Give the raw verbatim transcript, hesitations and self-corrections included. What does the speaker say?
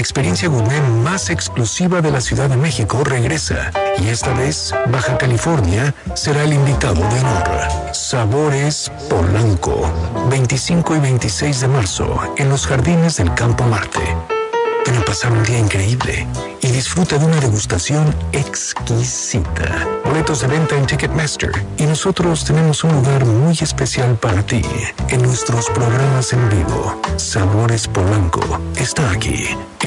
experiencia gourmet más exclusiva de la Ciudad de México regresa. Y esta vez, Baja California será el invitado de honor. Sabores Polanco, veinticinco y veintiséis de marzo, en los jardines del Campo Marte. Ven a pasar un día increíble y disfruta de una degustación exquisita. Boletos de venta en Ticketmaster, y nosotros tenemos un lugar muy especial para ti en nuestros programas en vivo. Sabores Polanco está aquí.